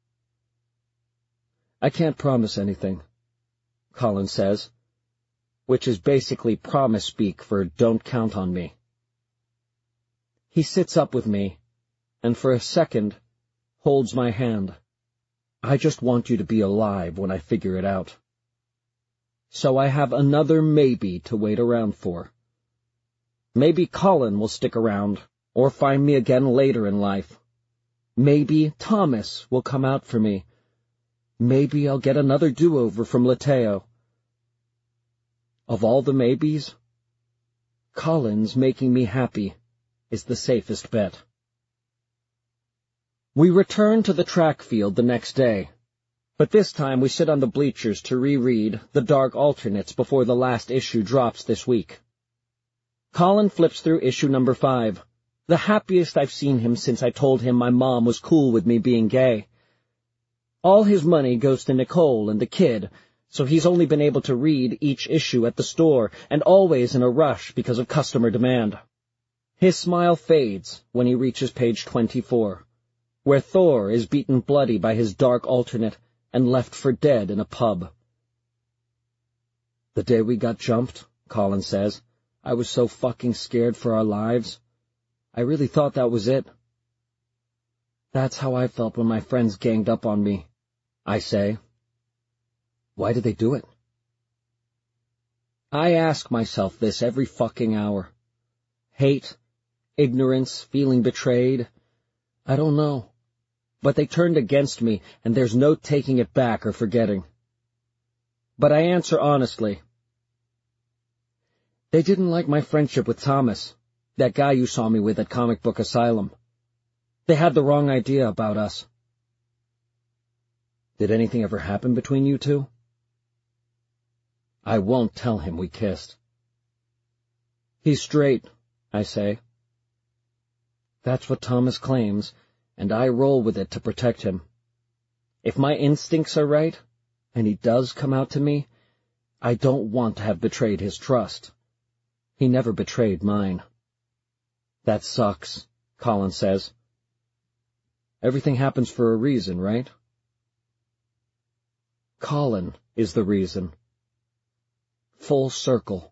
I can't promise anything, Colin says, which is basically promise speak for don't count on me. He sits up with me, and for a second, holds my hand. I just want you to be alive when I figure it out. So I have another maybe to wait around for. Maybe Colin will stick around, or find me again later in life. Maybe Thomas will come out for me. Maybe I'll get another do-over from Lateo. Of all the maybes, Colin's making me happy is the safest bet. We return to the track field the next day, but this time we sit on the bleachers to reread the Dark Alternates before the last issue drops this week. Colin flips through issue number 5, the happiest I've seen him since I told him my mom was cool with me being gay. All his money goes to Nicole and the kid, so he's only been able to read each issue at the store and always in a rush because of customer demand. His smile fades when he reaches page 24, where Thor is beaten bloody by his Dark Alternate and left for dead in a pub. The day we got jumped, Colin says, I was so fucking scared for our lives. I really thought that was it. That's how I felt when my friends ganged up on me, I say. Why did they do it? I ask myself this every fucking hour. Hate, ignorance, feeling betrayed. I don't know. But they turned against me, and there's no taking it back or forgetting. But I answer honestly. They didn't like my friendship with Thomas, that guy you saw me with at Comic Book Asylum. They had the wrong idea about us. Did anything ever happen between you two? I won't tell him we kissed. He's straight, I say. That's what Thomas claims, and I roll with it to protect him. If my instincts are right, and he does come out to me, I don't want to have betrayed his trust. He never betrayed mine. That sucks, Colin says. Everything happens for a reason, right? Colin is the reason. Full circle.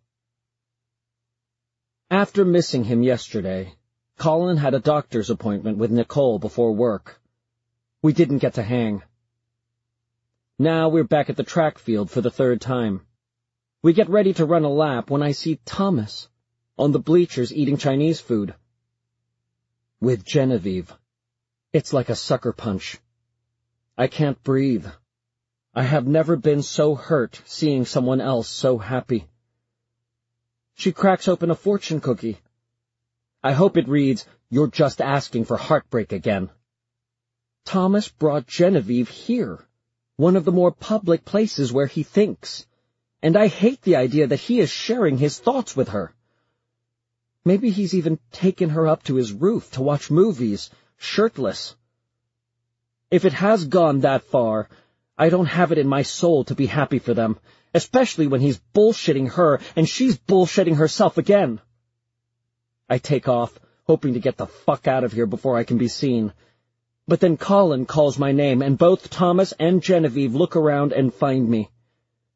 After missing him yesterday, Colin had a doctor's appointment with Nicole before work. We didn't get to hang. Now we're back at the track field for the third time. We get ready to run a lap when I see Thomas on the bleachers eating Chinese food. With Genevieve. It's like a sucker punch. I can't breathe. I have never been so hurt seeing someone else so happy. She cracks open a fortune cookie. I hope it reads, "You're just asking for heartbreak again." Thomas brought Genevieve here, one of the more public places where he thinks, and I hate the idea that he is sharing his thoughts with her. Maybe he's even taken her up to his roof to watch movies, shirtless. If it has gone that far, I don't have it in my soul to be happy for them, especially when he's bullshitting her and she's bullshitting herself again. I take off, hoping to get the fuck out of here before I can be seen. But then Colin calls my name, and both Thomas and Genevieve look around and find me.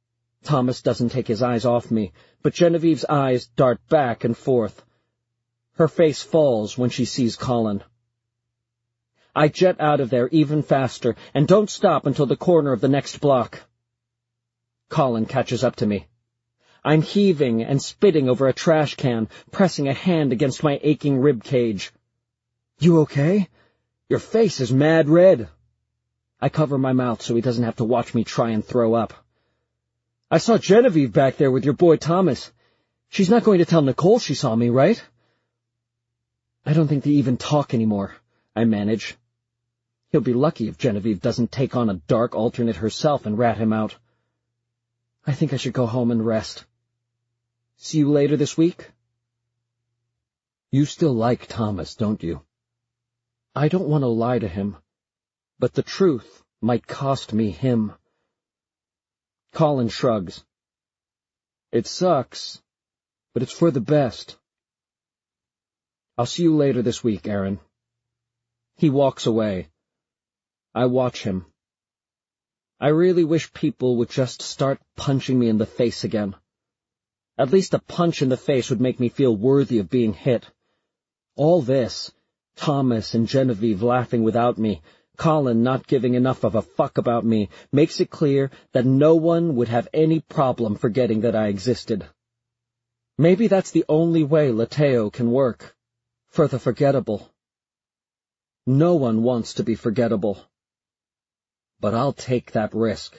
Thomas doesn't take his eyes off me, but Genevieve's eyes dart back and forth. Her face falls when she sees Colin. I jet out of there even faster and don't stop until the corner of the next block. Colin catches up to me. I'm heaving and spitting over a trash can, pressing a hand against my aching rib cage. "You okay? Your face is mad red." I cover my mouth so he doesn't have to watch me try and throw up. "I saw Genevieve back there with your boy Thomas. She's not going to tell Nicole she saw me, right?" "I don't think they even talk anymore," I manage. He'll be lucky if Genevieve doesn't take on a dark alternate herself and rat him out. I think I should go home and rest. See you later this week? You still like Thomas, don't you? I don't want to lie to him, but the truth might cost me him. Colin shrugs. It sucks, but it's for the best. I'll see you later this week, Aaron. He walks away. I watch him. I really wish people would just start punching me in the face again. At least a punch in the face would make me feel worthy of being hit. All this, Thomas and Genevieve laughing without me, Colin not giving enough of a fuck about me, makes it clear that no one would have any problem forgetting that I existed. Maybe that's the only way Lateo can work. For the forgettable. No one wants to be forgettable. But I'll take that risk.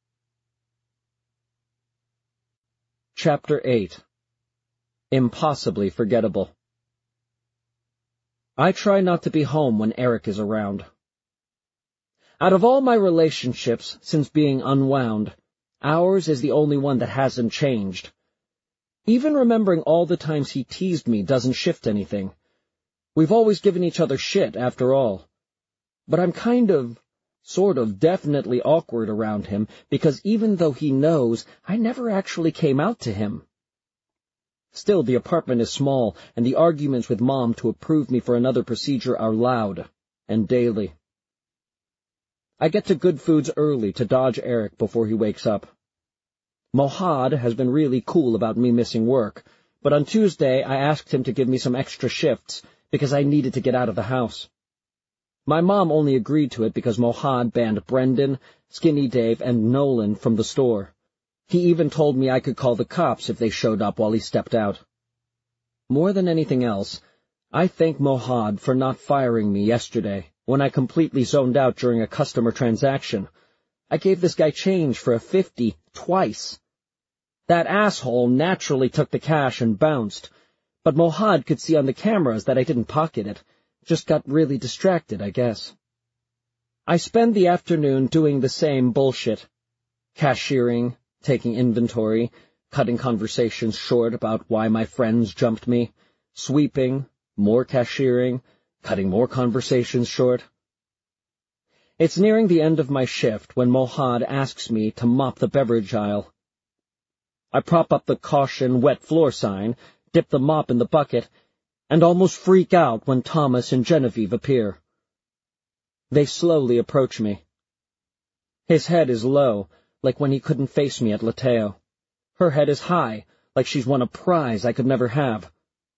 Chapter 8. Impossibly Forgettable. I try not to be home when Eric is around. Out of all my relationships since being unwound, ours is the only one that hasn't changed. Even remembering all the times he teased me doesn't shift anything. We've always given each other shit, after all. But I'm sort of definitely awkward around him, because even though he knows, I never actually came out to him. Still, the apartment is small, and the arguments with Mom to approve me for another procedure are loud and daily. I get to Good Foods early to dodge Eric before he wakes up. Mohad has been really cool about me missing work, but on Tuesday I asked him to give me some extra shifts because I needed to get out of the house. My mom only agreed to it because Mohad banned Brendan, Skinny Dave, and Nolan from the store. He even told me I could call the cops if they showed up while he stepped out. More than anything else, I thank Mohad for not firing me yesterday when I completely zoned out during a customer transaction. I gave this guy change for a 50 twice. That asshole naturally took the cash and bounced, but Mohad could see on the cameras that I didn't pocket it. Just got really distracted, I guess. I spend the afternoon doing the same bullshit. Cashiering, taking inventory, cutting conversations short about why my friends jumped me, sweeping, more cashiering, cutting more conversations short. It's nearing the end of my shift when Mohad asks me to mop the beverage aisle. I prop up the caution wet floor sign, dip the mop in the bucket, and almost freak out when Thomas and Genevieve appear. They slowly approach me. His head is low, like when he couldn't face me at Lateo. Her head is high, like she's won a prize I could never have.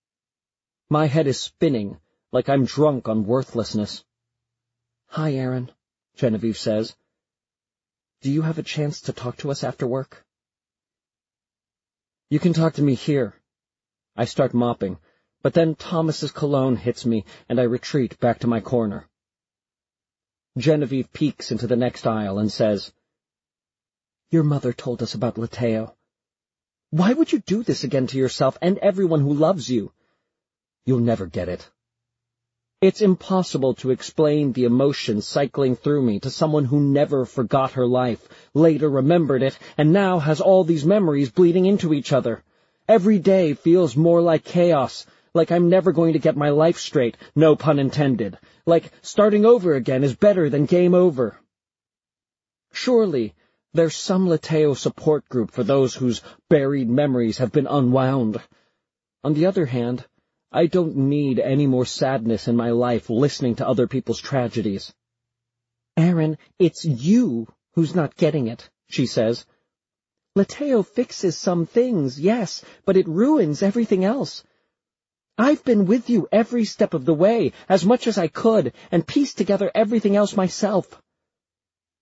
My head is spinning, like I'm drunk on worthlessness. "Hi, Aaron," Genevieve says. "Do you have a chance to talk to us after work?" "You can talk to me here." I start mopping, but then Thomas's cologne hits me, and I retreat back to my corner. Genevieve peeks into the next aisle and says, "Your mother told us about Lateo. Why would you do this again to yourself and everyone who loves you? You'll never get it." It's impossible to explain the emotion cycling through me to someone who never forgot her life, later remembered it, and now has all these memories bleeding into each other. Every day feels more like chaos, like I'm never going to get my life straight, no pun intended, like starting over again is better than game over. Surely, there's some Lateo support group for those whose buried memories have been unwound. On the other hand, I don't need any more sadness in my life listening to other people's tragedies. "Aaron, it's you who's not getting it," she says. Leteo fixes some things, yes, but it ruins everything else. I've been with you every step of the way, as much as I could, and pieced together everything else myself.